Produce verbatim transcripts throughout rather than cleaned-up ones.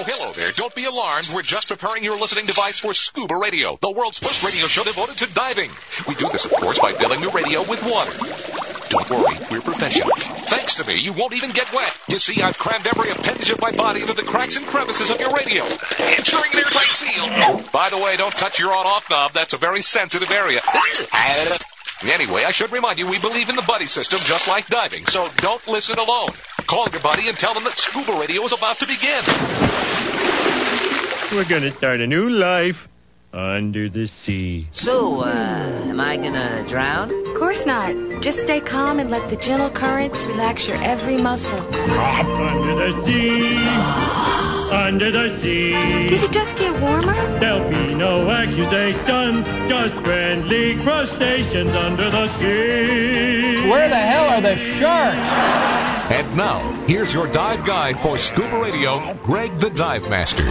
hello there. Don't be alarmed. We're just preparing your listening device for Scuba Radio, the world's first radio show devoted to diving. We do this, of course, by filling your radio with water. Don't worry, we're professionals. Thanks to me, you won't even get wet. You see, I've crammed every appendage of my body into the cracks and crevices of your radio, ensuring an airtight seal. By the way, don't touch your on-off knob. That's a very sensitive area. Anyway, I should remind you, we believe in the buddy system just like diving, so don't listen alone. Call your buddy and tell them that Scuba Radio is about to begin. We're gonna start a new life under the sea. So, uh, am I gonna drown? Of course not. Just stay calm and let the gentle currents relax your every muscle. Under the sea, under the sea. Did it just get warmer? There'll be no accusations, just friendly crustaceans under the sea. Where the hell are the sharks? And now, here's your dive guide for Scuba Radio, Greg the Dive Master.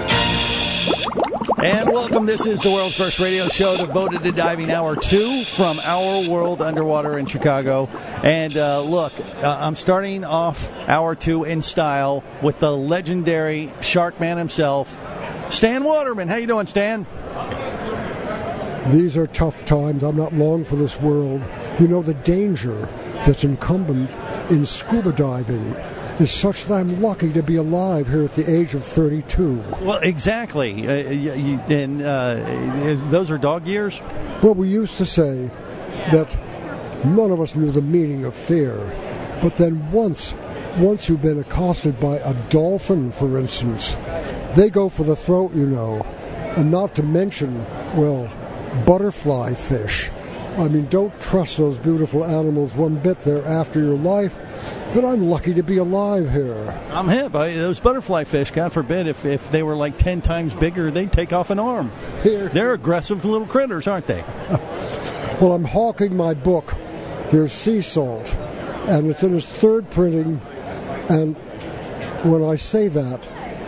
And welcome. This is the world's first radio show devoted to diving, hour two from Our World Underwater in Chicago. And uh, look, uh, I'm starting off hour two in style with the legendary shark man himself, Stan Waterman. How you doing, Stan? These are tough times. I'm not long for this world. You know, the danger that's incumbent in scuba diving is such that I'm lucky to be alive here at the age of thirty-two. Well, exactly. Uh, you, and uh, those are dog years? Well, we used to say that none of us knew the meaning of fear. But then once, once you've been accosted by a dolphin, for instance, they go for the throat, you know. And not to mention, well, butterfly fish. I mean, don't trust those beautiful animals one bit. They're after your life. But I'm lucky to be alive here. I'm hip. I, those butterfly fish, God forbid, if, if they were like ten times bigger, they'd take off an arm. Here. They're aggressive little critters, aren't they? Well, I'm hawking my book. Here's Sea Salt. And it's in its third printing. And when I say that,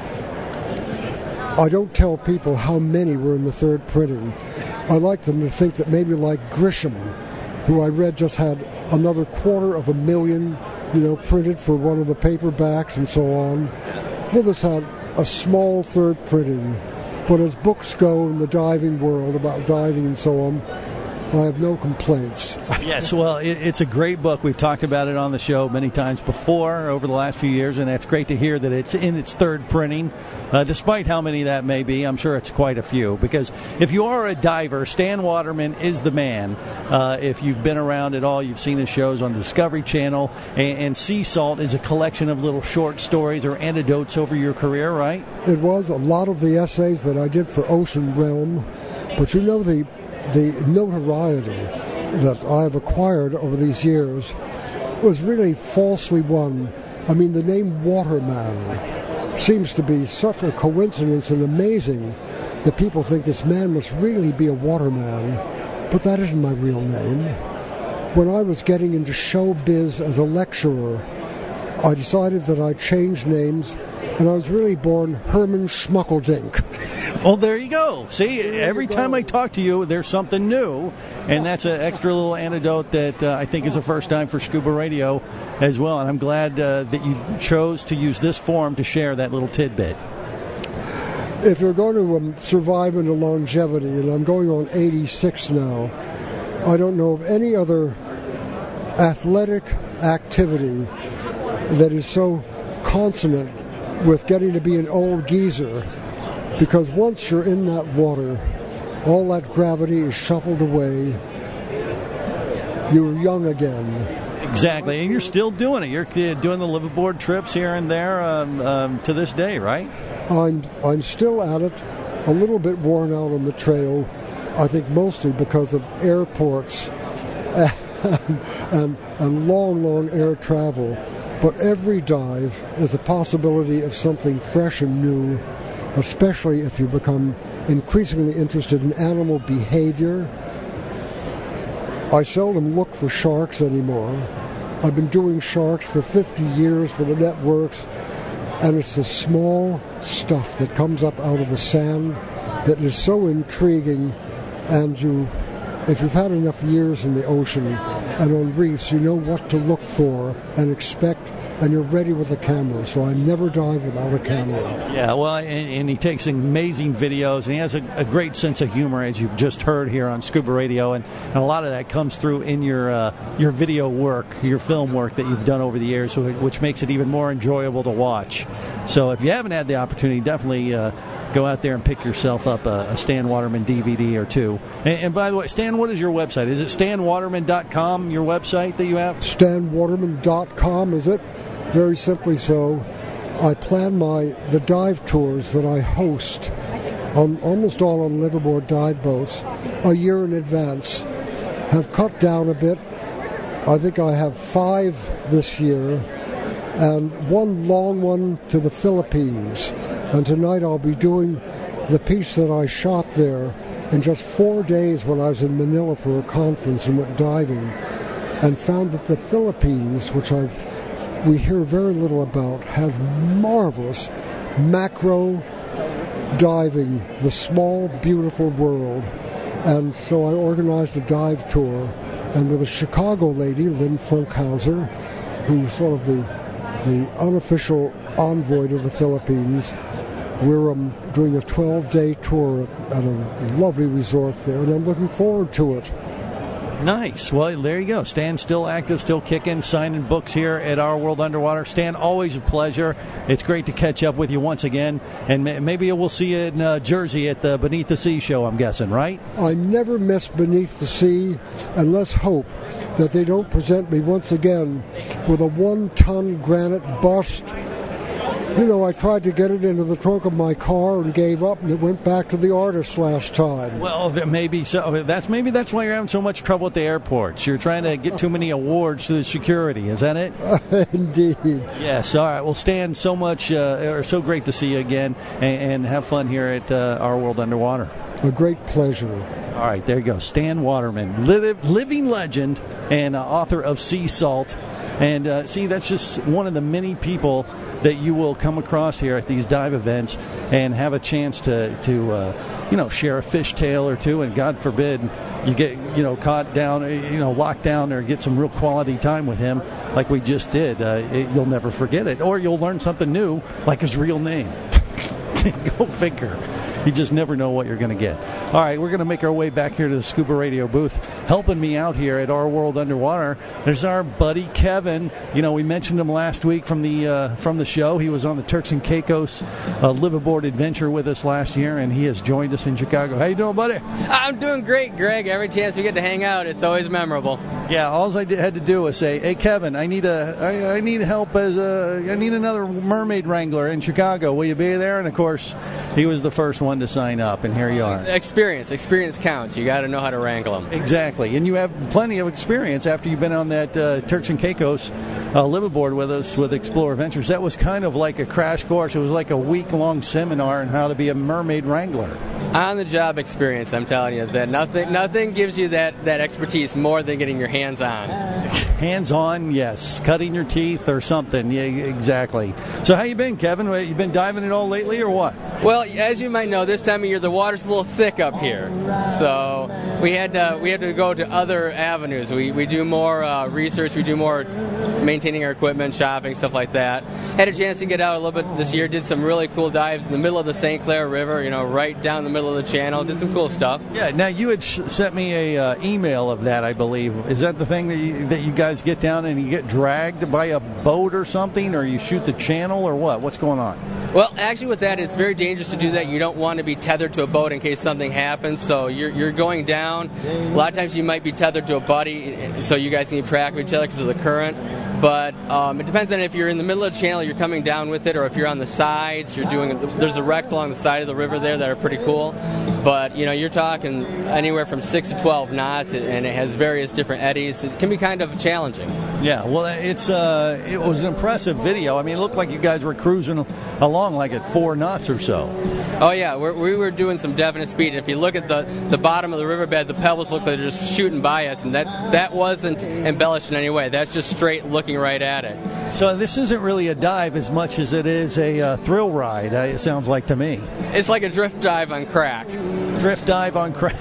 I don't tell people how many were in the third printing. I like them to think that maybe like Grisham, who I read just had another quarter of a million, you know, printed for one of the paperbacks and so on. Well, this had a small third printing. But as books go in the diving world about diving and so on, I have no complaints. Yes, well, it, it's a great book. We've talked about it on the show many times before over the last few years, and it's great to hear that it's in its third printing. Uh, despite how many that may be, I'm sure it's quite a few. Because if you are a diver, Stan Waterman is the man. Uh, if you've been around at all, you've seen his shows on the Discovery Channel. And, and Sea Salt is a collection of little short stories or anecdotes over your career, right? It was a lot of the essays that I did for Ocean Realm. But you know, the the notoriety that I have acquired over these years was really falsely won. I mean, the name Waterman seems to be such a coincidence and amazing that people think this man must really be a waterman, but that isn't my real name. When I was getting into showbiz as a lecturer, I decided that I'd change names, and I was really born Herman Schmuckeldink. Well, there you go. See, every time I talk to you, there's something new, and that's an extra little anecdote that uh, I think is a first time for Scuba Radio as well, and I'm glad uh, that you chose to use this forum to share that little tidbit. If you're going to um, survive into longevity, and I'm going on eighty-six now, I don't know of any other athletic activity that is so consonant with getting to be an old geezer, because once you're in that water, all that gravity is shuffled away. You're young again. Exactly, and you're still doing it. You're doing the liveaboard trips here and there um, um, to this day, right? I'm I'm still at it, a little bit worn out on the trail, I think mostly because of airports and, and, and long, long air travel. But every dive is a possibility of something fresh and new, especially if you become increasingly interested in animal behavior. I seldom look for sharks anymore. I've been doing sharks for fifty years for the networks, and it's the small stuff that comes up out of the sand that is so intriguing. And you, if you've had enough years in the ocean, and on reefs, you know what to look for and expect, and you're ready with a camera. So I never dive without a camera. Yeah, well, and, and he takes amazing videos, and he has a, a great sense of humor, as you've just heard here on Scuba Radio, and, and a lot of that comes through in your uh, your video work, your film work that you've done over the years, which makes it even more enjoyable to watch. So if you haven't had the opportunity, definitely uh, go out there and pick yourself up a, a Stan Waterman D V D or two. And, and by the way, Stan, what is your website? Is it stan waterman dot com, your website that you have? stan waterman dot com, is it? Very simply so. I plan my the dive tours that I host, on almost all on liverboard dive boats, a year in advance. Have cut down a bit. I think I have five this year, and one long one to the Philippines. And tonight I'll be doing the piece that I shot there in just four days when I was in Manila for a conference and went diving, and found that the Philippines, which I've we hear very little about, has marvelous macro diving, the small, beautiful world. And so I organized a dive tour, and with a Chicago lady, Lynn Funkhauser, who's sort of the the unofficial envoy to the Philippines, we're um, doing a twelve-day tour at, at a lovely resort there, and I'm looking forward to it. Nice. Well, there you go. Stan's still active, still kicking, signing books here at Our World Underwater. Stan, always a pleasure. It's great to catch up with you once again, and maybe we'll see you in uh, Jersey at the Beneath the Sea show, I'm guessing, right? I never miss Beneath the Sea, and let's hope that they don't present me once again with a one-ton granite bust. You know, I tried to get it into the trunk of my car and gave up, and it went back to the artist last time. Well, maybe so. That's maybe that's why you're having so much trouble at the airports. You're trying to get too many awards to the security. Is that it? Indeed. Yes. All right. Well, Stan, so much, uh, or so great to see you again, and, and have fun here at uh, Our World Underwater. A great pleasure. All right, there you go. Stan Waterman, li- living legend and uh, author of Sea Salt. And uh, see, that's just one of the many people that you will come across here at these dive events and have a chance to, to uh, you know, share a fishtail or two. And God forbid you get, you know, caught down, you know, locked down or get some real quality time with him like we just did. Uh, it, you'll never forget it. Or you'll learn something new, like his real name. Go figure. You just never know what you're going to get. All right, we're going to make our way back here to the Scuba Radio booth. Helping me out here at Our World Underwater, there's our buddy Kevin. You know, we mentioned him last week from the uh, from the show. He was on the Turks and Caicos uh, liveaboard adventure with us last year, and he has joined us in Chicago. How you doing, buddy? I'm doing great, Greg. Every chance we get to hang out, it's always memorable. Yeah, all I did, had to do was say, "Hey, Kevin, I need a, I, I need help as a, I need another mermaid wrangler in Chicago. Will you be there?" And of course, he was the first one to sign up, and here you are. Experience, experience counts. You got to know how to wrangle them. Exactly, and you have plenty of experience after you've been on that uh, Turks and Caicos uh, liveaboard with us with Explorer Ventures. That was kind of like a crash course. It was like a week-long seminar on how to be a mermaid wrangler. On-the-job experience, I'm telling you, that nothing, nothing gives you that, that expertise more than getting your hands on. Hands on, yes. Cutting your teeth or something. Yeah, exactly. So how you been, Kevin? You been diving at all lately or what? Well, as you might know, this time of year the water's a little thick up here, so we had to, we had to go to other avenues. We we do more uh, research, we do more maintaining our equipment, shopping, stuff like that. Had a chance to get out a little bit this year. Did some really cool dives in the middle of the Saint Clair River. You know, right down the middle of the channel. Did some cool stuff. Yeah. Now you had sh- sent me a uh, email of that, I believe. Is that the thing that you, that you guys get down and you get dragged by a boat or something, or you shoot the channel, or what? What's going on? Well, actually, with that, it's very dangerous to do that. You don't want to be tethered to a boat in case something happens. So you're you're going down. A lot of times you might be tethered to a buddy, so you guys can keep track of each other because of the current. But um, it depends on if you're in the middle of the channel, you're coming down with it, or if you're on the sides, you're doing. There's the wrecks along the side of the river there that are pretty cool. But you know, you're talking anywhere from six to twelve knots, and it has various different eddies. It can be kind of challenging. Yeah, well, it's uh, it was an impressive video. I mean, it looked like you guys were cruising along like at four knots or so. Oh yeah, we're, we were doing some definite speed. If you look at the, the bottom of the riverbed, the pebbles look like they're just shooting by us, and that that wasn't embellished in any way. That's just straight looking right at it. So this isn't really a dive as much as it is a uh, thrill ride. Uh, it sounds like to me. It's like a drift dive on crack. Drift dive on crack.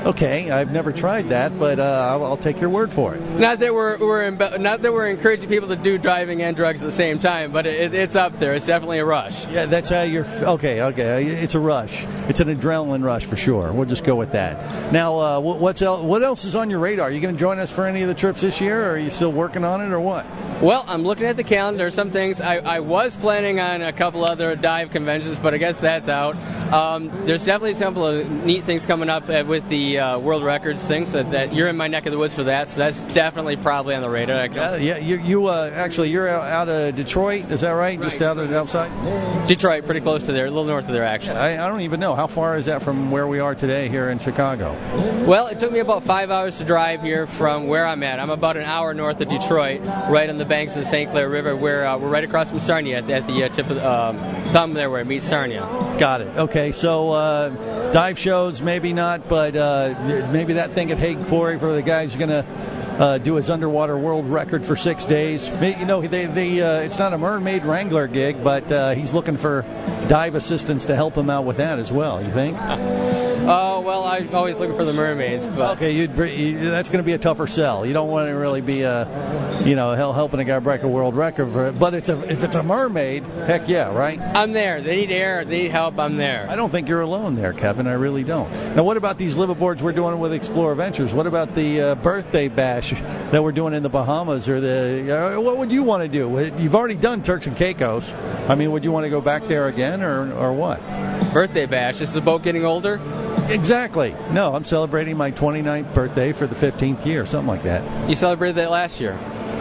Okay, I've never tried that, but uh, I'll, I'll take your word for it. Not that we're, we're imbe- not that we're encouraging people to do driving and drugs at the same time, but it, it's up there. It's definitely a rush. Yeah, that's how you're. Okay, okay, it's a rush. It's an adrenaline rush for sure. We'll just go with that. Now, uh, what's el- what else is on your radar? Are you going to join us for any of the trips this year, or are you still working on it, or what? Well, I'm looking at the calendar. Some things I, I was planning on a couple other dive conventions, but I guess that's out. Um, there's definitely a couple of neat things coming up with the uh, World Records things. So that you're in my neck of the woods for that, so that's definitely probably on the radar. Uh, yeah, you, you uh, actually you're out, out of Detroit, is that right? right. Just out of outside? Detroit, pretty close to there, a little north of there, actually. I, I don't even know how far is that from where we are today here in Chicago. Well, it took me about five hours to drive here from where I'm at. I'm about an hour north of Detroit, right on the banks of the Saint Clair River. Where uh, we're right across from Sarnia at, at the uh, tip of the um, thumb there, where it meets Sarnia. Got it. Okay, so uh, dive shows, maybe not, but uh, maybe that thing at Hague Quarry for the guys who's going to uh, do his underwater world record for six days. You know, they, they, uh, it's not a Mermaid Wrangler gig, but uh, he's looking for dive assistants to help him out with that as well, you think? Oh, well, I'm always looking for the mermaids. But okay, you'd, you, that's going to be a tougher sell. You don't want to really be, uh, you know, helping a guy break a world record for it. But it's a, if it's a mermaid, heck yeah, right? I'm there. They need air. They need help. I'm there. I don't think you're alone there, Kevin. I really don't. Now, what about these liveaboards we're doing with Explorer Ventures? What about the uh, birthday bash that we're doing in the Bahamas? Or the uh, what would you want to do? You've already done Turks and Caicos. I mean, would you want to go back there again, or or what? Birthday bash. Is the boat getting older? Exactly. No, I'm celebrating my twenty-ninth birthday for the fifteenth year, something like that. You celebrated that last year?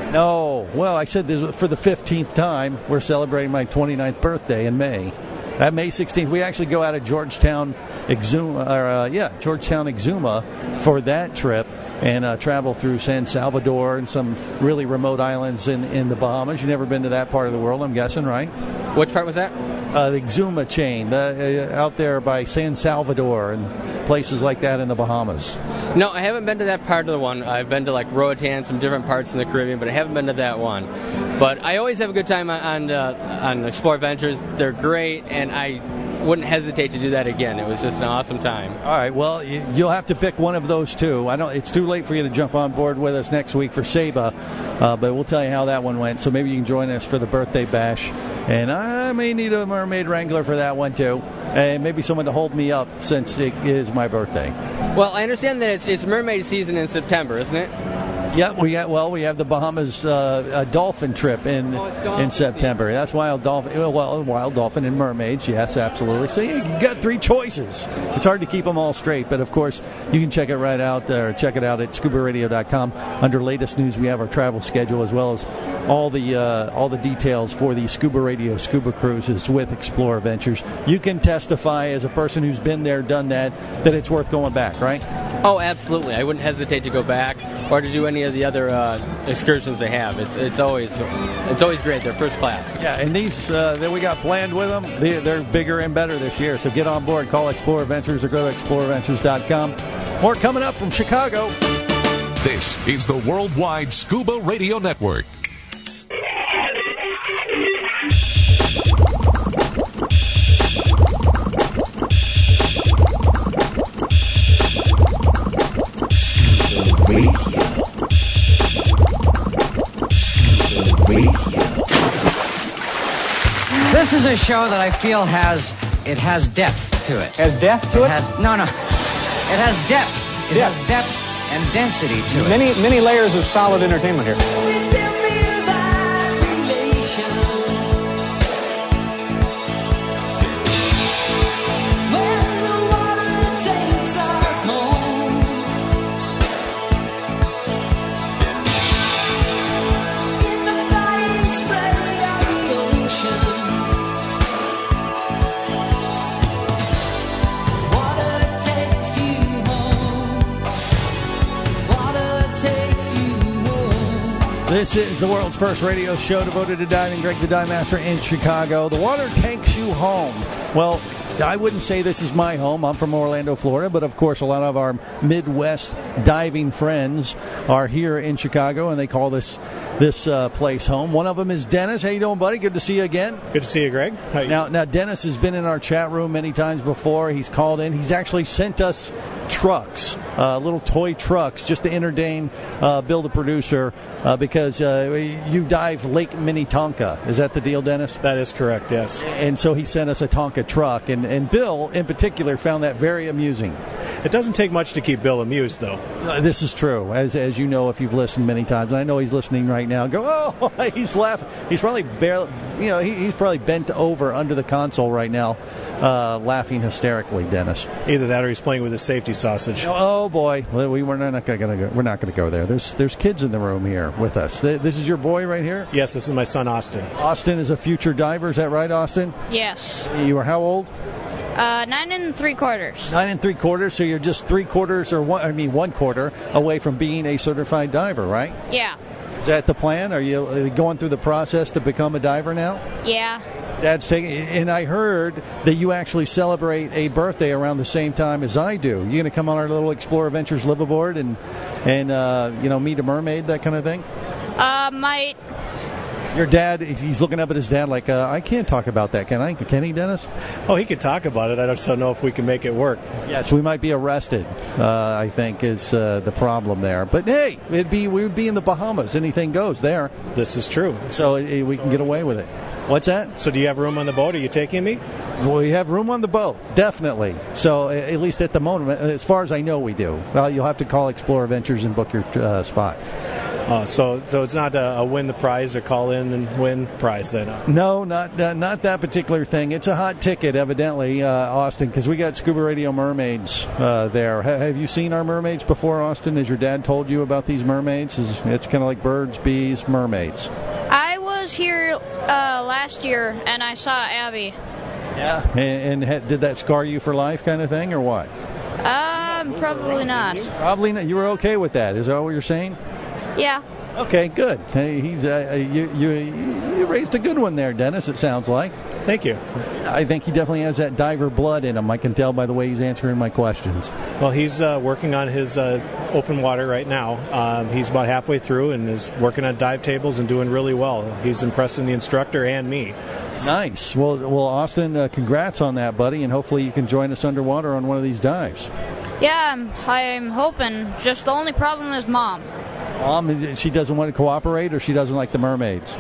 No. Well, I said this for the fifteenth time. We're celebrating my twenty-ninth birthday in May. At May sixteenth, we actually go out of Georgetown, Exuma, or, uh, yeah, Georgetown, Exuma for that trip and uh, travel through San Salvador and some really remote islands in, in the Bahamas. You've never been to that part of the world, I'm guessing, right? Which part was that? Uh, the Exuma chain, the, uh, out there by San Salvador and places like that in the Bahamas. No, I haven't been to that part of the one. I've been to like Roatan, some different parts in the Caribbean, but I haven't been to that one. But I always have a good time on on, uh, on Explorer Ventures. They're great, and I wouldn't hesitate to do that again. It was just an awesome time. All right, well, you'll have to pick one of those two. I don't. It's too late for you to jump on board with us next week for Saba, uh, but we'll tell you how that one went. So maybe you can join us for the birthday bash. And I may need a Mermaid Wrangler for that one, too. And maybe someone to hold me up since it is my birthday. Well, I understand that it's, it's mermaid season in September, isn't it? Yeah, we got, well, we have the Bahamas uh, a dolphin trip in oh, dolphin in September. Season. That's wild dolphin. Well, wild dolphin and mermaids. Yes, absolutely. So yeah, you got three choices. It's hard to keep them all straight, but of course you can check it right out or check it out at scuba radio dot com. Under latest news, we have our travel schedule as well as all the uh, all the details for the Scuba Radio Scuba Cruises with Explorer Ventures. You can testify as a person who's been there, done that, that it's worth going back, right? Oh, absolutely. I wouldn't hesitate to go back or to do any of the other uh, excursions they have. It's it's always it's always great. They're first class. Yeah, and these uh, that we got planned with them, they, they're bigger and better this year. So get on board, call Explorer Ventures or go to explorer ventures dot com. More coming up from Chicago. This is the Worldwide Scuba Radio Network. This is a show that I feel has it has depth to it. Has depth to it? It has no, no. It has depth. It Depth. has depth and density to it. Many many layers of solid entertainment here. This is the world's first radio show devoted to diving. Greg the Dive Master in Chicago. The water takes you home. Well, I wouldn't say this is my home. I'm from Orlando, Florida, but of course a lot of our Midwest diving friends are here in Chicago, and they call this this uh, place home. One of them is Dennis. How you doing, buddy? Good to see you again. Good to see you, Greg. How you now, now Dennis has been in our chat room many times before. He's called in. He's actually sent us trucks, uh, little toy trucks, just to entertain uh, Bill, the producer, uh, because uh, you dive Lake Minnetonka. Is that the deal, Dennis? That is correct, yes. And so he sent us a Tonka truck, and, and Bill, in particular, found that very amusing. It doesn't take much to keep Bill amused, though. Uh, this is true, as as you know if you've listened many times. And I know he's listening right now. Go, oh, he's laughing. He's probably barely, you know, he, he's probably bent over under the console right now, uh, laughing hysterically, Dennis. Either that or he's playing with his safety sausage. Oh boy, we we're not going to go. We're not going to go there. There's there's kids in the room here with us. This is your boy right here. Yes, this is my son Austin. Austin is a future diver. Is that right, Austin? Yes. You are how old? Uh, nine and three quarters. Nine and three quarters. So you're just three quarters, or one, I mean one quarter away from being a certified diver, right? Yeah. Is that the plan? Are you going through the process to become a diver now? Yeah. Dad's taking, and I heard that you actually celebrate a birthday around the same time as I do. You going to come on our little Explorer Ventures live aboard and and uh, you know meet a mermaid, that kind of thing? Uh, might. Your dad, he's looking up at his dad like, uh, I can't talk about that, can I? Can he, Dennis? Oh, he could talk about it. I just don't know if we can make it work. Yes, we might be arrested, uh, I think, is uh, the problem there. But, hey, it'd be we would be in the Bahamas. Anything goes there. This is true. So it, we can get away with it. What's that? So do you have room on the boat? Are you taking me? Well, we have room on the boat, definitely. So at least at the moment, as far as I know, we do. Well, you'll have to call Explorer Ventures and book your uh, spot. Uh, so, so it's not a, a win the prize or call in and win prize then? No, not uh, not that particular thing. It's a hot ticket, evidently, uh, Austin, because we got Scuba Radio mermaids uh, there. H- have you seen our mermaids before, Austin? Has your dad told you about these mermaids? It's, it's kind of like birds, bees, mermaids. I was here uh, last year and I saw Abby. Yeah. And, and ha- did that scar you for life, kind of thing, or what? Um, probably not. Probably not. You were okay with that? Is that what you're saying? Yeah. Okay, good. Hey, he's uh, you, you you raised a good one there, Dennis, it sounds like. Thank you. I think he definitely has that diver blood in him. I can tell by the way he's answering my questions. Well, he's uh, working on his uh, open water right now. Um, he's about halfway through and is working on dive tables and doing really well. He's impressing the instructor and me. Nice. Well, well, Austin, uh, congrats on that, buddy, and hopefully you can join us underwater on one of these dives. Yeah, I'm, I'm hoping. Just the only problem is Mom. Mom, she doesn't want to cooperate, or she doesn't like the mermaids?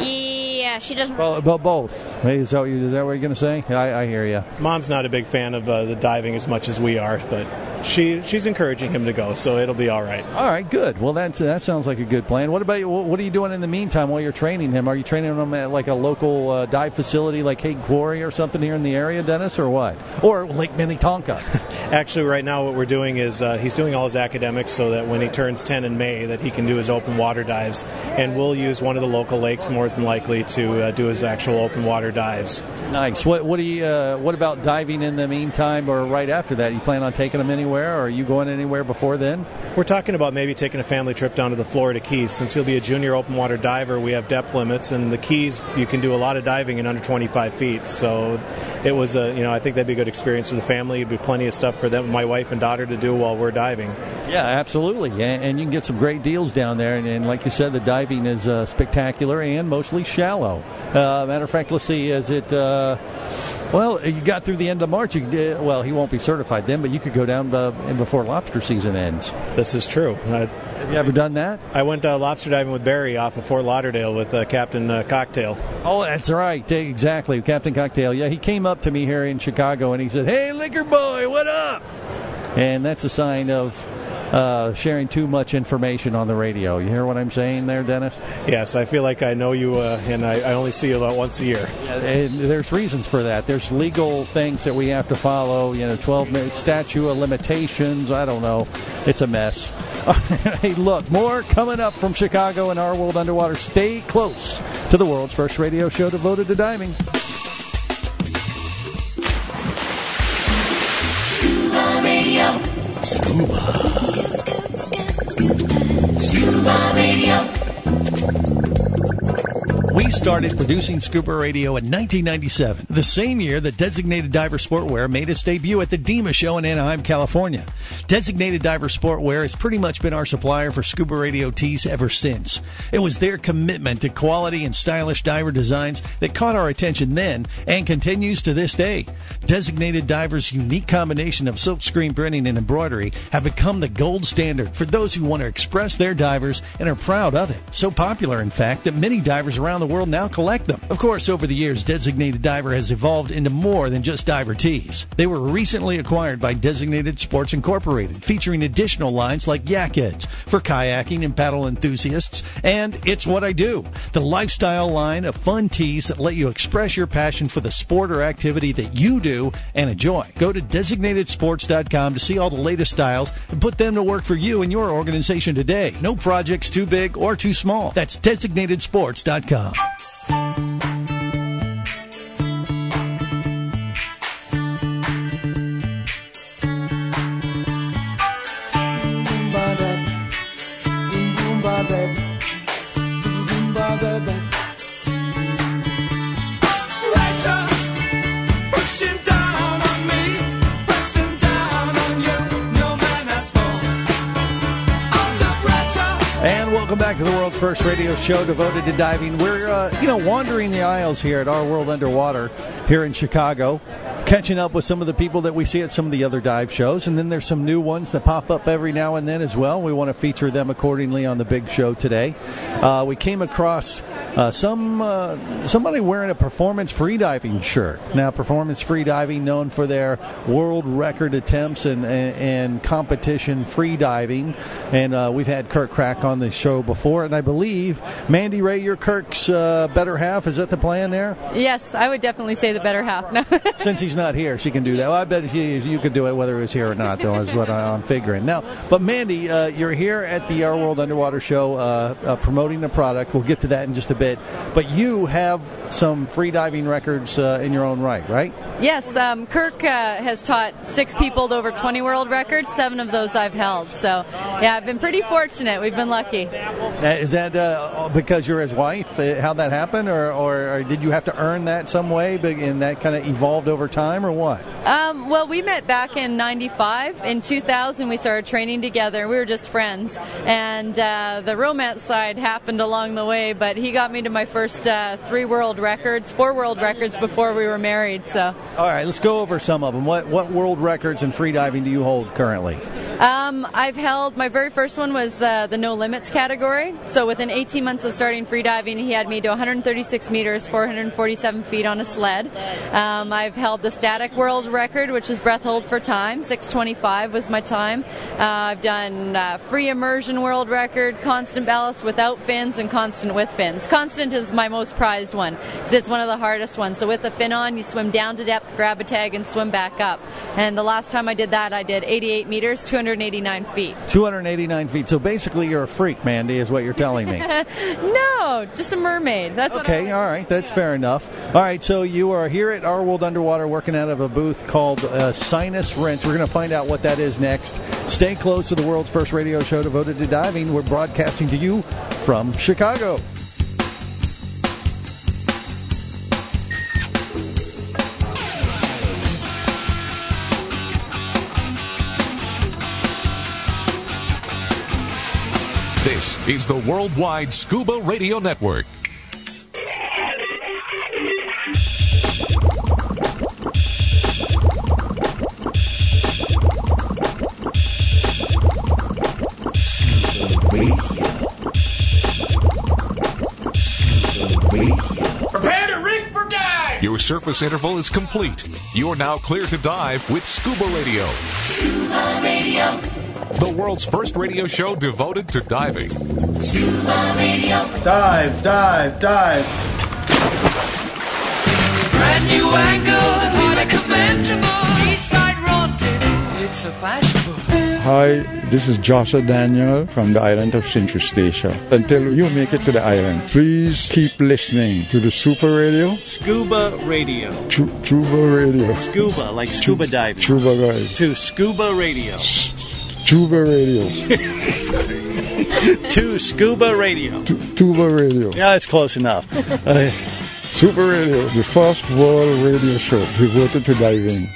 Yeah, she doesn't. Well, but both. Hey, is that, is that what you're going to say? I, I hear you. Mom's not a big fan of uh, the diving as much as we are, but she she's encouraging him to go, so it'll be all right. All right, good. Well, that that sounds like a good plan. What about you? What are you doing in the meantime while you're training him? Are you training him at like a local uh, dive facility like Hague Quarry or something here in the area, Dennis, or what? Or Lake Minnetonka? Actually, right now what we're doing is uh, he's doing all his academics so that when he turns ten in May that he can do his open water dives, and we'll use one of the local lakes more than likely to uh, do his actual open water dives. Nice. What what do you uh, what about diving in the meantime or right after that? You plan on taking him anywhere, or are you going anywhere before then? We're talking about maybe taking a family trip down to the Florida Keys. Since he'll be a junior open water diver, we have depth limits, and the Keys you can do a lot of diving in under twenty-five feet. So it was a you know I think that'd be a good experience for the family. It'd be plenty of stuff for them, my wife and daughter, to do while we're diving. Yeah, absolutely, and, and you can get some great deals down there. And, and like you said, the diving is uh, spectacular and mostly shallow. Uh, matter of fact, let's see, is it? Uh, well, you got through the end of March. You, uh, well, he won't be certified then, but you could go down uh, before lobster season ends. This is true. Uh, Have you ever done that? I went uh, lobster diving with Barry off of Fort Lauderdale with uh, Captain uh, Cocktail. Oh, that's right. Exactly. Captain Cocktail. Yeah, he came up to me here in Chicago and he said, "Hey, Liquor Boy, what up?" And that's a sign of uh, sharing too much information on the radio. You hear what I'm saying there, Dennis? Yes, I feel like I know you, uh, and I, I only see you about once a year. Yeah, and there's reasons for that. There's legal things that we have to follow. You know, twelve minute statute of limitations. I don't know. It's a mess. Hey, look, more coming up from Chicago and Our World Underwater. Stay close to the world's first radio show devoted to diving. Scuba Radio. Scuba. Scuba Radio. We They started producing scuba radio in nineteen ninety-seven, the same year that Designated Diver Sportwear made its debut at the DEMA show in Anaheim, California. Designated Diver Sportwear has pretty much been our supplier for scuba radio tees ever since. It was their commitment to quality and stylish diver designs that caught our attention then and continues to this day. Designated Diver's unique combination of silkscreen printing and embroidery have become the gold standard for those who want to express their divers and are proud of it. So popular, in fact, that many divers around the world now collect them. Of course, over the years, Designated Diver has evolved into more than just diver tees. They were recently acquired by Designated Sports Incorporated, featuring additional lines like Yak Heads for kayaking and paddle enthusiasts, and It's What I Do, the lifestyle line of fun tees that let you express your passion for the sport or activity that you do and enjoy. Go to designated sports dot com to see all the latest styles and put them to work for you and your organization today. No project's too big or too small. That's designated sports dot com. Welcome back to the world's first radio show devoted to diving. We're, uh, you know, wandering the aisles here at Our World Underwater here in Chicago, catching up with some of the people that we see at some of the other dive shows, and then there's some new ones that pop up every now and then as well. We want to feature them accordingly on the big show today. Uh, we came across uh, some uh, somebody wearing a performance freediving shirt. Now, performance freediving, known for their world record attempts and, and, and competition freediving, and uh, we've had Kirk Crack on the show before, and I believe, Mandy Ray, you're Kirk's uh, better half. Is that the plan there? Yes, I would definitely say the better half. No. Since he's not here, she can do that. Well, I bet you, you could do it whether he was here or not, though, is what I'm figuring. Now, but Mandy, uh, you're here at the Our World Underwater show uh, uh, promoting the product. We'll get to that in just a bit. But you have some freediving records uh, in your own right, right? Yes, um, Kirk uh, has taught six people to over twenty world records. Seven of those I've held. So, yeah, I've been pretty fortunate. We've been lucky. Uh, is that uh, because you're his wife? Uh, how'd that happen? Or, or, or did you have to earn that some way, and that kind of evolved over time, or what? Um, well, we met back in ninety-five. In two thousand, we started training together. We were just friends. And uh, the romance side happened along the way, but he got me to my first uh, three world records, four world records before we were married. So. All right, let's go over some of them. What, what world records in freediving do you hold currently? Um, I've held, my very first one was the, the no limits category. So within eighteen months of starting freediving, he had me to one hundred thirty-six meters, four hundred forty-seven feet on a sled. Um, I've held the static world record, which is breath hold for time. six twenty-five was my time. Uh, I've done uh, free immersion world record, constant ballast without fins, and constant with fins. Constant is my most prized one because it's one of the hardest ones. So with the fin on, you swim down to depth, grab a tag, and swim back up. And the last time I did that, I did eighty-eight meters, two hundred eighty-nine feet. two hundred eighty-nine feet. So basically, you're a freak, Mandy, is what you're telling me. No, just a mermaid. That's okay. What all right, that's fair enough. All right, so you are here at Our World Underwater, working out of a booth called uh, Sinus Rinse. We're going to find out what that is next. Stay close to the world's first radio show devoted to diving. We're broadcasting to you from Chicago. This is the Worldwide Scuba Radio Network. Prepare to rig for dive! Your surface interval is complete. You are now clear to dive with Scuba Radio. Scuba Radio. The world's first radio show devoted to diving. Scuba Radio. Dive, dive, dive. Brand new angle, unconventional. Seaside rendezvous. It's a fashionable. Hi, this is Joshua Daniel from the island of Centrostatia. Until you make it to the island, please keep listening to the Super Radio. Scuba Radio. Tru- Truba Radio. Scuba, like scuba diving. Truba, right. To Scuba Radio. Tuba Radio. To Scuba Radio. T- Tuba Radio. Yeah, it's close enough. Uh, Super Radio, the first world radio show devoted to diving.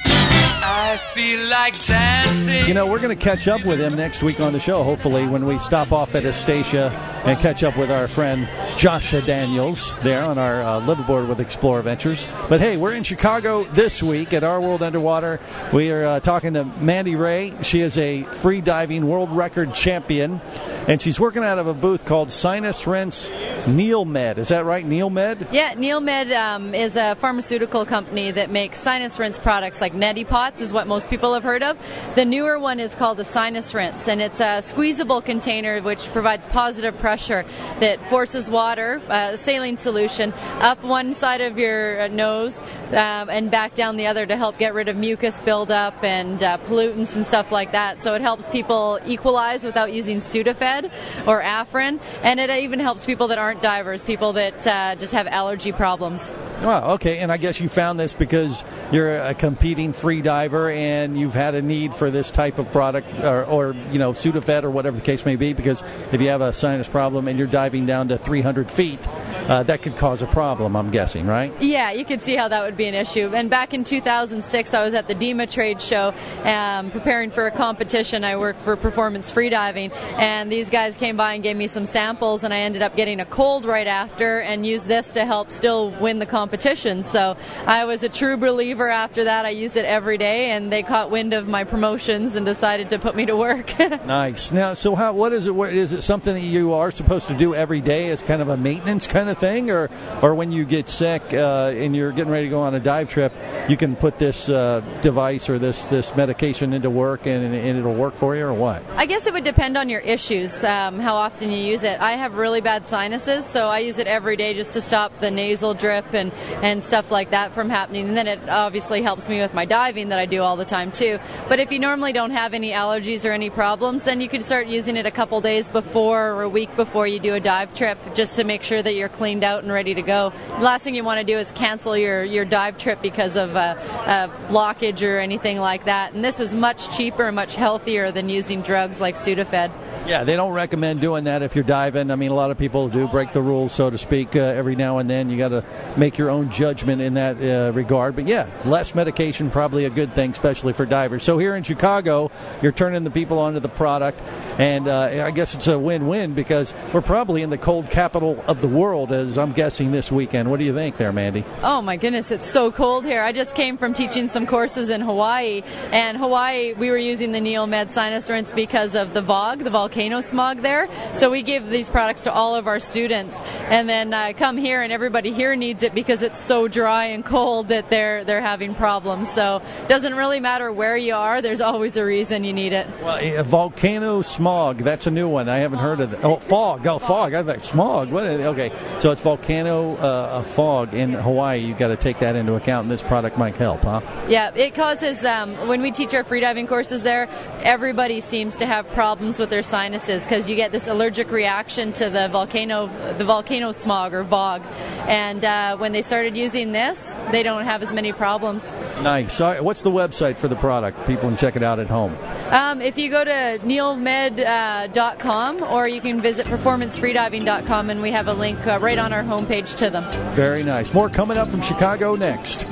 I feel like dancing. You know, we're going to catch up with him next week on the show, hopefully, when we stop off at Estacia and catch up with our friend Joshua Daniels there on our uh, liveaboard with Explorer Ventures. But, hey, we're in Chicago this week at Our World Underwater. We are uh, talking to Mandy Ray. She is a free diving world record champion, and she's working out of a booth called Sinus Rinse NeilMed. Is that right, NeilMed? Yeah, NeilMed um, is a pharmaceutical company that makes sinus rinse products like neti pots is what most people have heard of. The newer one is called the Sinus Rinse, and it's a squeezable container which provides positive pressure that forces water, uh, saline solution, up one side of your nose um, and back down the other to help get rid of mucus buildup and uh, pollutants and stuff like that. So it helps people equalize without using Sudafed or Afrin, and it even helps people that aren't divers, people that uh, just have allergy problems. Wow, okay, and I guess you found this because you're a competing free diver and you've had a need for this type of product or, or you know, Sudafed or whatever the case may be, because if you have a sinus problem and you're diving down to three hundred feet, uh, that could cause a problem, I'm guessing, right? Yeah, you could see how that would be an issue. And back in two thousand six, I was at the DEMA trade show um, preparing for a competition. I work for Performance Freediving, and these guys came by and gave me some samples, and I ended up getting a cold right after and used this to help still win the competition. So I was a true believer after that. I used it every day, and they caught wind of my promotions and decided to put me to work. Nice. Now, so how? What is it? What, is it something that you are supposed to do every day as kind of a maintenance kind of thing, or, or when you get sick uh, and you're getting ready to go on a dive trip, you can put this uh, device or this this medication into work and, and it'll work for you, or what? I guess it would depend on your issues, um, how often you use it. I have really bad sinuses, so I use it every day just to stop the nasal drip and, and stuff like that from happening. And then it obviously helps me with my diving that I do all the time too. But if you normally don't have any allergies or any problems, then you could start using it a couple days before or a week before you do a dive trip, just to make sure that you're cleaned out and ready to go. The last thing you want to do is cancel your, your dive trip because of a, a blockage or anything like that. And this is much cheaper and much healthier than using drugs like Sudafed. Yeah, they don't recommend doing that if you're diving. I mean, a lot of people do break the rules, so to speak, uh, every now and then. You got to make your own judgment in that uh, regard. But yeah, less medication, probably a good thing, especially for divers. So here in Chicago, you're turning the people onto the product, and uh, I guess it's a win-win because we're probably in the cold capital of the world, as I'm guessing this weekend. What do you think there, Mandy? Oh my goodness, it's so cold here. I just came from teaching some courses in Hawaii, and Hawaii, we were using the NeilMed Sinus Rinse because of the V O G, the volcano smog there. So we give these products to all of our students, and then I uh, come here and everybody here needs it because it's so dry and cold that they're they're having problems. So it doesn't really matter where you are, there's always a reason you need it. Well, a volcano smog, that's a new one. I haven't heard of it. Oh, fog. Oh, fog. I thought smog. What is it? Okay, so it's volcano uh, fog in Hawaii. You've got to take that into account, and this product might help, huh? Yeah, it causes, um, when we teach our freediving courses there, everybody seems to have problems with their sinuses because you get this allergic reaction to the volcano the volcano smog or V O G. And uh, when they started using this, they don't have as many problems. Nice. All right, what's the website for the product? People can check it out at home. Um, if you go to neilmed dot com, or you can visit performance freediving dot com, and we have a link uh, right on our homepage to them. Very nice. More coming up from Chicago next.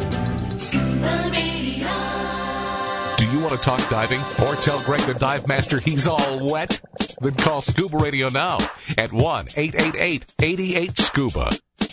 Do you want to talk diving or tell Greg the Dive Master he's all wet? Then call Scuba Radio now at one eight eight eight, eight eight, SCUBA.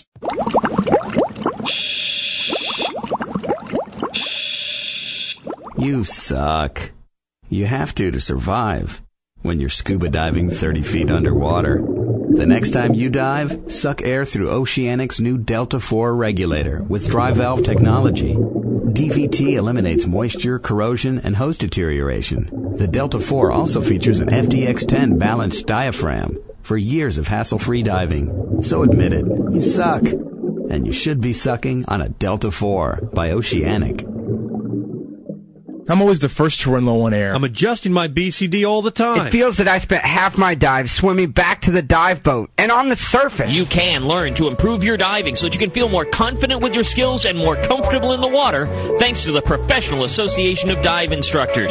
You suck. You have to to survive when you're scuba diving thirty feet underwater. The next time you dive, suck air through Oceanic's new Delta four regulator with dry valve technology. D V T eliminates moisture, corrosion, and hose deterioration. The Delta four also features an F D X ten balanced diaphragm for years of hassle-free diving. So admit it, you suck. And you should be sucking on a Delta four by Oceanic. I'm always the first to run low on air. I'm adjusting my B C D all the time. It feels that I spent half my dive swimming back to the dive boat and on the surface. You can learn to improve your diving so that you can feel more confident with your skills and more comfortable in the water thanks to the Professional Association of Dive Instructors.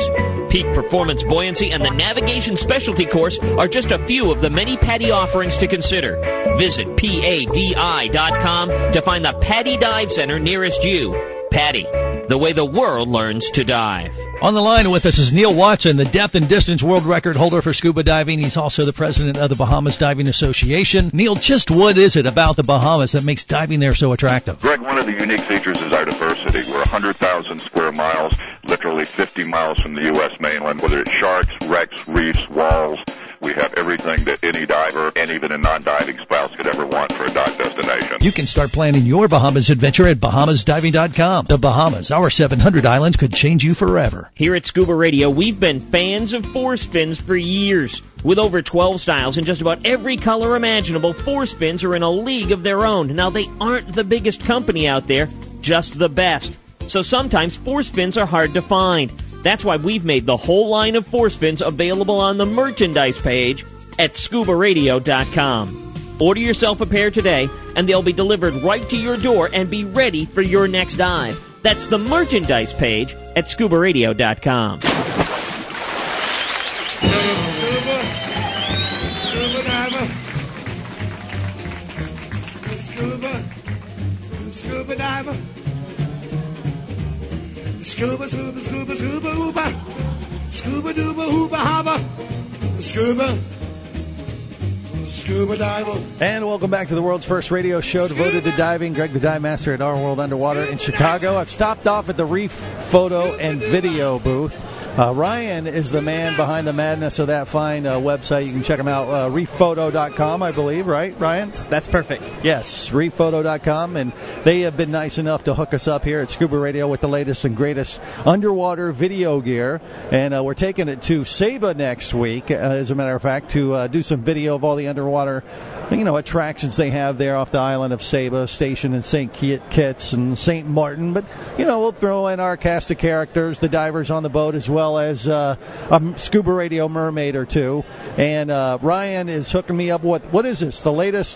Peak Performance Buoyancy and the Navigation Specialty course are just a few of the many PADI offerings to consider. Visit P A D I dot com to find the PADI Dive Center nearest you. PADI, the way the world learns to dive. On the line with us is Neil Watson, the depth and distance world record holder for scuba diving. He's also the president of the Bahamas Diving Association. Neil, just what is it about the Bahamas that makes diving there so attractive? Greg, one of the unique features is our diversity. We're one hundred thousand square miles, literally fifty miles from the U S mainland, whether it's sharks, wrecks, reefs, walls. We have everything that any diver and even a non-diving spouse could ever want for a dive destination. You can start planning your Bahamas adventure at Bahamas Diving dot com. The Bahamas, our seven hundred islands, could change you forever. Here at Scuba Radio, we've been fans of force fins for years. With over twelve styles in just about every color imaginable, Force Fins are in a league of their own. Now, they aren't the biggest company out there, just the best. So sometimes Force Fins are hard to find. That's why we've made the whole line of Force Fins available on the merchandise page at scuba radio dot com. Order yourself a pair today, and they'll be delivered right to your door and be ready for your next dive. That's the merchandise page at scuba radio dot com. Scuba, scuba diver, scuba, scuba diver, scuba, scuba, scuba, scuba, uba, scuba, duba, uba, haba, scuba, scuba diver. And welcome back to the world's first radio show devoted to diving. Greg, the Dive Master at Our World Underwater in Chicago. I've stopped off at the Reef Photo and Video booth. Uh, Ryan is the man behind the madness of that fine uh, website. You can check him out, uh, reef photo dot com, I believe, right, Ryan? That's perfect. Yes, reef photo dot com, and they have been nice enough to hook us up here at Scuba Radio with the latest and greatest underwater video gear, and uh, we're taking it to Saba next week, uh, as a matter of fact, to uh, do some video of all the underwater, you know, attractions they have there off the island of Saba, stationed in Saint Kitts and Saint Martin. But, you know, we'll throw in our cast of characters, the divers on the boat, as well as uh, a Scuba Radio mermaid or two. And uh, Ryan is hooking me up with, what is this, the latest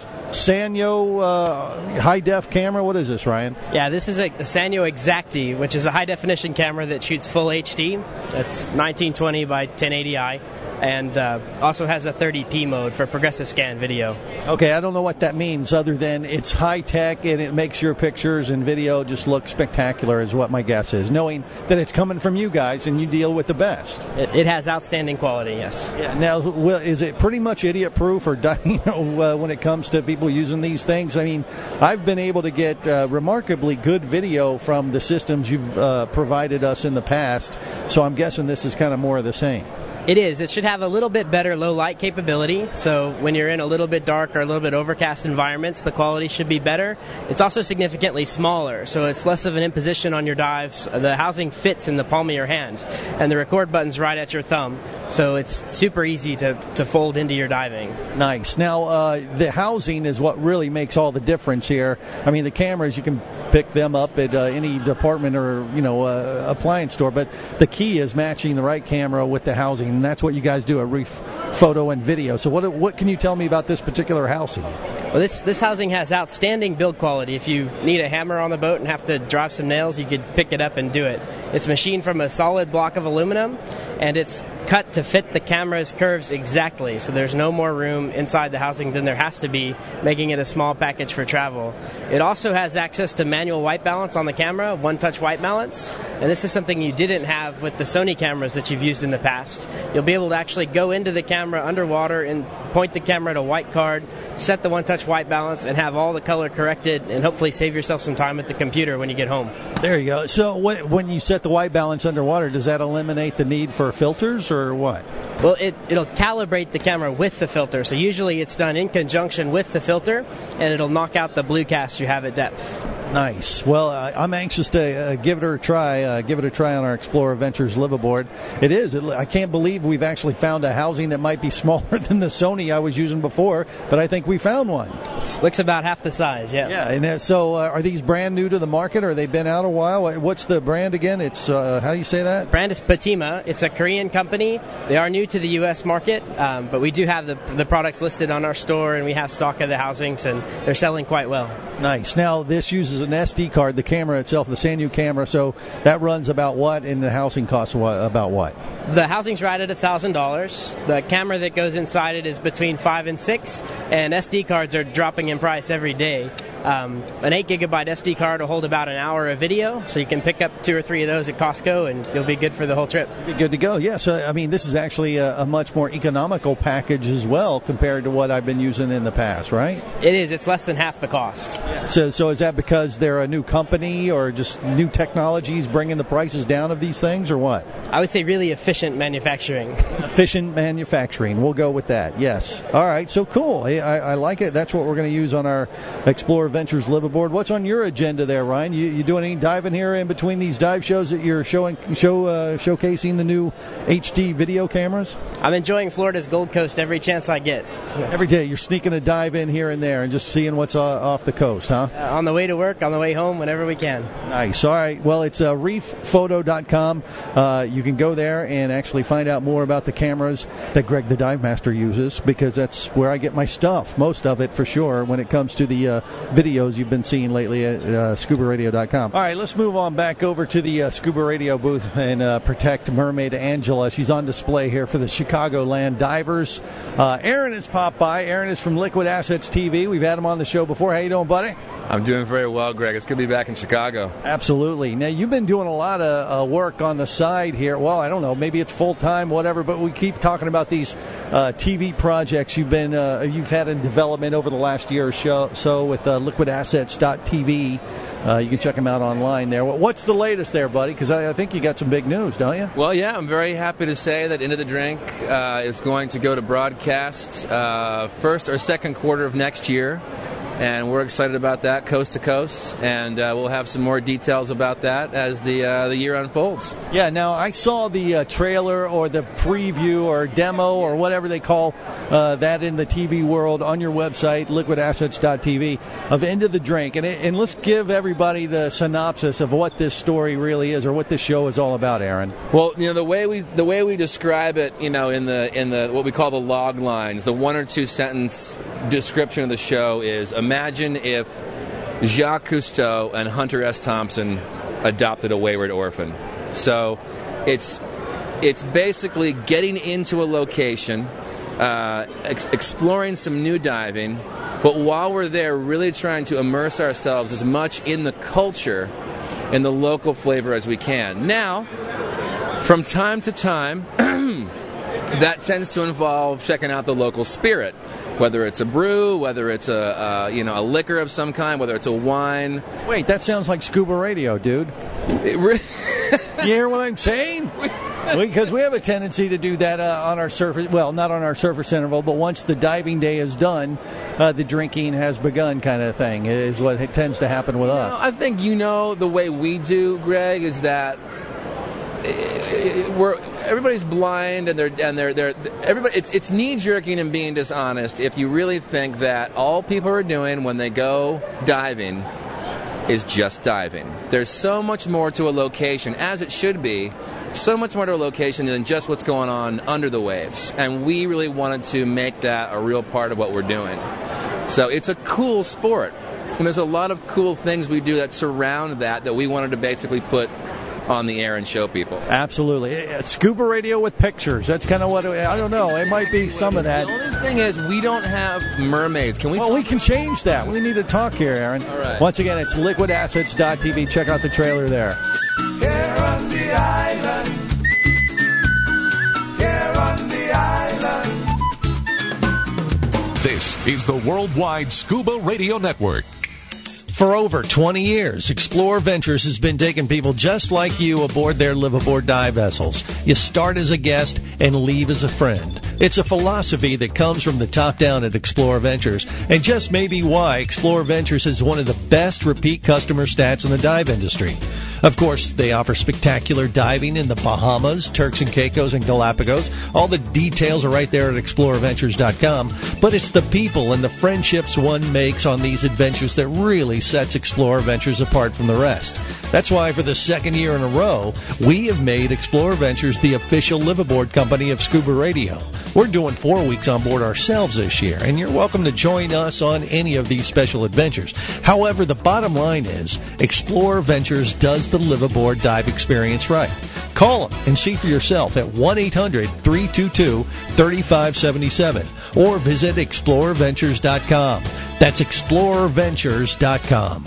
Sanyo uh, high-def camera? What is this, Ryan? Yeah, this is a, a Sanyo Exacti, which is a high-definition camera that shoots full H D. That's nineteen twenty by ten eighty i. And uh, also has a thirty p mode for progressive scan video. Okay, I don't know what that means other than it's high-tech and it makes your pictures and video just look spectacular is what my guess is, knowing that it's coming from you guys and you deal with the best. It, it has outstanding quality, yes. Yeah. Now, well, is it pretty much idiot-proof or, you know, uh, when it comes to people using these things? I mean, I've been able to get uh, remarkably good video from the systems you've uh, provided us in the past, so I'm guessing this is kind of more of the same. It is. It should have a little bit better low light capability. So when you're in a little bit dark or a little bit overcast environments, the quality should be better. It's also significantly smaller, so it's less of an imposition on your dives. The housing fits in the palm of your hand, and the record button's right at your thumb. So it's super easy to, to fold into your diving. Nice. Now, uh, the housing is what really makes all the difference here. I mean, the cameras, you can pick them up at uh, any department or, you know, uh, appliance store, but the key is matching the right camera with the housing, and that's what you guys do at Reef Photo and Video. So what what can you tell me about this particular housing? Well, this this housing has outstanding build quality. If you need a hammer on the boat and have to drive some nails, you could pick it up and do it. It's machined from a solid block of aluminum, and it's cut to fit the camera's curves exactly, so there's no more room inside the housing than there has to be, making it a small package for travel. It also has access to manual white balance on the camera, one-touch white balance, and this is something you didn't have with the Sony cameras that you've used in the past. You'll be able to actually go into the camera underwater and point the camera to white card, set the one-touch white balance, and have all the color corrected, and hopefully save yourself some time at the computer when you get home. There you go. So when you set the white balance underwater, does that eliminate the need for filters or what? Well, it, it'll calibrate the camera with the filter. So usually it's done in conjunction with the filter, and it'll knock out the blue cast you have at depth. Nice. Well, uh, I'm anxious to uh, give it a try. Uh, give it a try on our Explorer Ventures liveaboard. It is. It, I can't believe we've actually found a housing that might be smaller than the Sony I was using before, but I think we found one. It looks about half the size. Yeah. Yeah. And uh, so, uh, are these brand new to the market, or have they been out a while? What's the brand again? It's uh, how do you say that? Brand is Patima. It's a Korean company. They are new to the U S market, um, but we do have the the products listed on our store, and we have stock of the housings, and they're selling quite well. Nice. Now, this uses an S D card, the camera itself, the Sanyo camera. So that runs about what, and the housing costs what, about what? The housing's right at one thousand dollars. The camera that goes inside it is between five and six, and S D cards are dropping in price every day. Um, an eight gigabyte S D card will hold about an hour of video, so you can pick up two or three of those at Costco, and you'll be good for the whole trip. Be good to go. Yeah, so I mean, this is actually a, a much more economical package as well compared to what I've been using in the past, right? It is. It's less than half the cost. So, so is that because they're a new company or just new technologies bringing the prices down of these things, or what? I would say really efficient manufacturing. Efficient manufacturing. We'll go with that. Yes. All right. So cool. I, I like it. That's what we're going to use on our Explorer Ventures liveaboard. What's on your agenda there, Ryan? You, you doing any diving here in between these dive shows that you're showing, show uh, showcasing the new H D video cameras? I'm enjoying Florida's Gold Coast every chance I get. Every day you're sneaking a dive in here and there and just seeing what's uh, off the coast, huh? Uh, on the way to work, on the way home, whenever we can. Nice. All right. Well, it's uh, reef photo dot com. Uh, you can go there and actually find out more about the cameras that Greg the Dive Master uses, because that's where I get my stuff, most of it for sure, when it comes to the uh, videos you've been seeing lately at uh, scuba radio dot com. All right, let's move on back over to the uh, Scuba Radio booth and uh, protect Mermaid Angela. She's on display here for the Chicagoland divers. Uh, Aaron has popped by. Aaron is from Liquid Assets T V. We've had him on the show before. How you doing, buddy? I'm doing very well, Greg. It's good to be back in Chicago. Absolutely. Now, you've been doing a lot of uh, work on the side here. Well, I don't know, maybe it's full-time, whatever, but we keep talking about these uh, T V projects you've been uh, you've had in development over the last year or so, so with uh, liquid assets dot t v. Uh, you can check them out online there. What's the latest there, buddy? Because I, I think you got some big news, don't you? Well, yeah, I'm very happy to say that Into the Drink uh, is going to go to broadcast uh, first or second quarter of next year. And we're excited about that, coast to coast, and uh, we'll have some more details about that as the uh, the year unfolds. Yeah, now I saw the uh, trailer or the preview or demo or whatever they call uh, that in the T V world on your website, liquid assets dot t v, of Into the Drink. And, it, and let's give everybody the synopsis of what this story really is, or what this show is all about, Aaron. Well, you know, the way we the way we describe it, you know, in the in the what we call the log lines, the one or two sentence description of the show is: imagine if Jacques Cousteau and Hunter S. Thompson adopted a wayward orphan. So it's it's basically getting into a location, uh, ex- exploring some new diving, but while we're there, really trying to immerse ourselves as much in the culture and the local flavor as we can. Now, from time to time, that tends to involve checking out the local spirit, whether it's a brew, whether it's a uh, you know a liquor of some kind, whether it's a wine. Wait, that sounds like scuba radio, dude. It re- you hear what I'm saying? Because we have a tendency to do that uh, on our surface. Well, not on our surface interval, but once the diving day is done, uh, the drinking has begun, kind of thing, is what it tends to happen with you us. Know, I think you know the way we do, Greg, is that we're. Everybody's blind, and they're and they're they're everybody. It's it's knee jerking and being dishonest if you really think that all people are doing when they go diving is just diving. There's so much more to a location, as it should be. So much more to a location than just what's going on under the waves, and we really wanted to make that a real part of what we're doing. So it's a cool sport, and there's a lot of cool things we do that surround that that we wanted to basically put on the air and show people. Absolutely. It's scuba radio with pictures. That's kind of what, I don't know, it might be some of that. The only thing is we don't have mermaids. Can we? Well, we can change that. We need to talk here, Aaron. All right. Once again, it's liquid assets dot t v. Check out the trailer there. Here on the island, here on the island. This is the Worldwide Scuba Radio Network. For over twenty years, Explorer Ventures has been taking people just like you aboard their live-aboard dive vessels. You start as a guest and leave as a friend. It's a philosophy that comes from the top down at Explorer Ventures, and just may be why Explorer Ventures is one of the best repeat customer stats in the dive industry. Of course, they offer spectacular diving in the Bahamas, Turks and Caicos, and Galapagos. All the details are right there at explorer ventures dot com. But it's the people and the friendships one makes on these adventures that really sets Explorer Ventures apart from the rest. That's why for the second year in a row, we have made Explorer Ventures the official liveaboard company of Scuba Radio. We're doing four weeks on board ourselves this year, and you're welcome to join us on any of these special adventures. However, the bottom line is Explorer Ventures does the liveaboard dive experience right. Call them and see for yourself at one eight hundred three two two three five seven seven or visit explorer ventures dot com. That's explorer ventures dot com.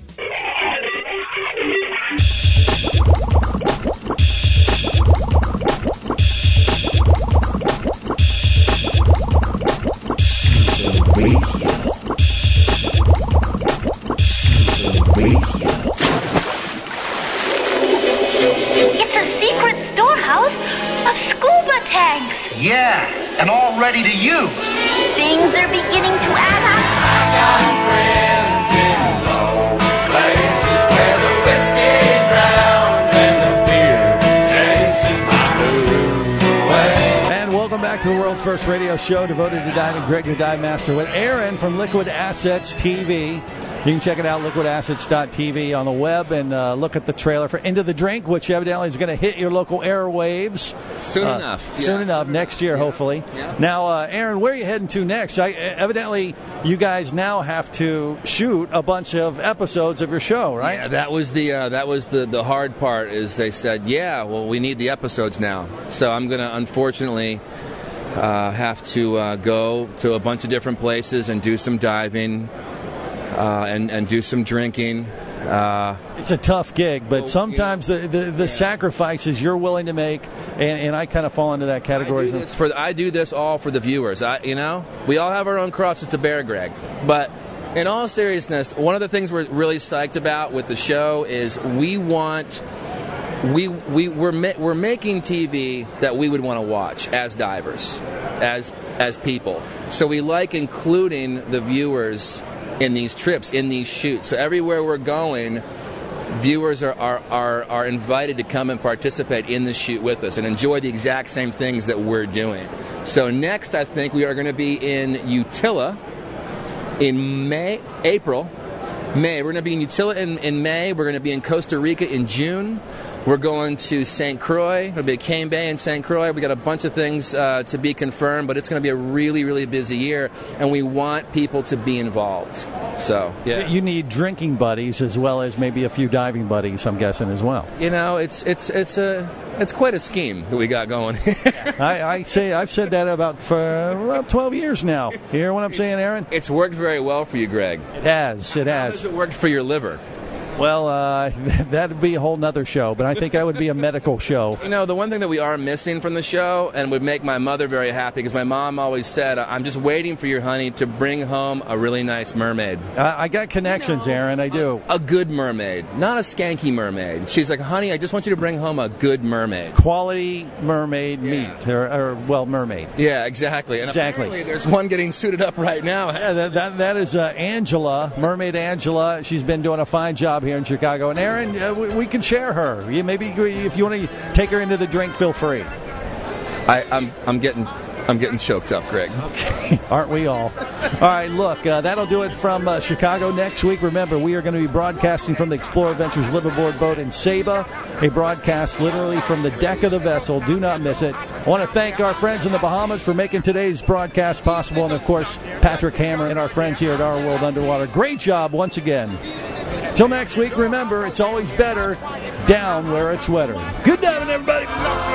Yeah, and all ready to use. Things are beginning to add up. I got friends in low places where the whiskey drowns and the beer chases my blues away. And welcome back to the world's first radio show devoted to diving. Greg the Dive Master with Aaron from Liquid Assets T V. You can check it out, liquid assets dot t v on the web, and uh, look at the trailer for Into the Drink, which evidently is going to hit your local airwaves. Soon uh, enough. Soon Yeah, enough, soon next enough. year, Yeah. hopefully. Yeah. Now, uh, Aaron, where are you heading to next? I, evidently, you guys now have to shoot a bunch of episodes of your show, right? Yeah, that was the uh, that was the, the hard part. Is they said, yeah, well, we need the episodes now. So I'm going to unfortunately uh, have to uh, go to a bunch of different places and do some diving. Uh, and, and do some drinking. Uh, it's a tough gig, but sometimes the, the, the sacrifices you're willing to make, and, and I kind of fall into that category. I do this, for, I do this all for the viewers. I, you know, we all have our own crosses to bear, Greg. But in all seriousness, one of the things we're really psyched about with the show is we want... We we we're ma- we're making T V that we would want to watch as divers, as as people. So we like including the viewers in these trips, in these shoots. So everywhere we're going, viewers are, are, are, are invited to come and participate in the shoot with us and enjoy the exact same things that we're doing. So next, I think we are going to be in Utila in May, April. May. We're going to be in Utila in, in May. We're going to be in Costa Rica in June. We're going to Saint Croix. It'll be at Cane Bay in Saint Croix. We got a bunch of things uh, to be confirmed, but it's going to be a really, really busy year, and we want people to be involved. So, yeah. You need drinking buddies as well as maybe a few diving buddies, I'm guessing, as well. You know, it's it's it's a it's quite a scheme that we got going. I, I say I've said that about for about twelve years now. You hear what I'm saying, Aaron? It's worked very well for you, Greg. It has. It has. How has it worked for your liver? Well, uh, that'd be a whole nother show, but I think that would be a medical show. You know, the one thing that we are missing from the show and would make my mother very happy, because my mom always said, I'm just waiting for your honey to bring home a really nice mermaid. I, I got connections, you know, Aaron, I do. A, a good mermaid, not a skanky mermaid. She's like, honey, I just want you to bring home a good mermaid. Quality mermaid yeah. meat, or, or, well, mermaid. Yeah, exactly. And exactly. apparently there's one getting suited up right now. Yeah, that, that, that is uh, Angela, Mermaid Angela. She's been doing a fine job here in Chicago. And Aaron, uh, we, we can share her. You, maybe if you want to take her into the drink, feel free. I, I'm I'm getting I'm getting choked up, Greg. Okay, aren't we all? All right, look, uh, that'll do it from uh, Chicago next week. Remember, we are going to be broadcasting from the Explorer Ventures liveaboard boat in Saba, a broadcast literally from the deck of the vessel. Do not miss it. I want to thank our friends in the Bahamas for making today's broadcast possible, and of course, Patrick Hammer and our friends here at Our World Underwater. Great job once again. Till next week, remember, it's always better down where it's wetter. Good diving, everybody.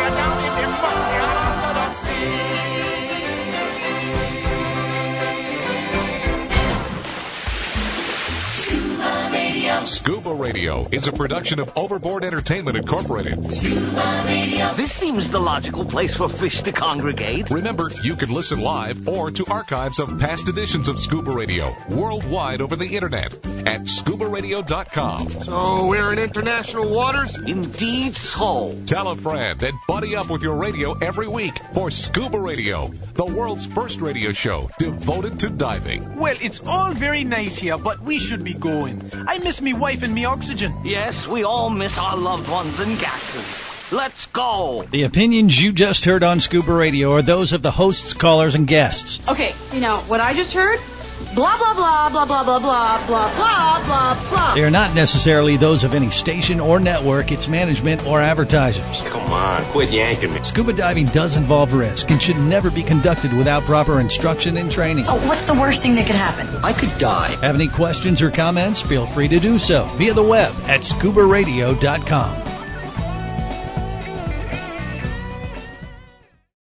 Scuba Radio is a production of Overboard Entertainment Incorporated. Scuba Radio. This seems the logical place for fish to congregate. Remember, you can listen live or to archives of past editions of Scuba Radio worldwide over the internet at scuba radio dot com. So we're in international waters? Indeed so. Tell a friend and buddy up with your radio every week for Scuba Radio, the world's first radio show devoted to diving. Well, it's all very nice here, but we should be going. I miss me wife and me oxygen. Yes, we all miss our loved ones and gases. Let's go. The opinions you just heard on Scuba Radio are those of the hosts, callers, and guests. Okay, you know, what I just heard, blah, blah, blah, blah, blah, blah, blah, blah, blah, blah, blah. They are not necessarily those of any station or network, its management, or advertisers. Come on, quit yanking me. Scuba diving does involve risk and should never be conducted without proper instruction and training. Oh, what's the worst thing that could happen? I could die. Have any questions or comments? Feel free to do so via the web at scuba radio dot com.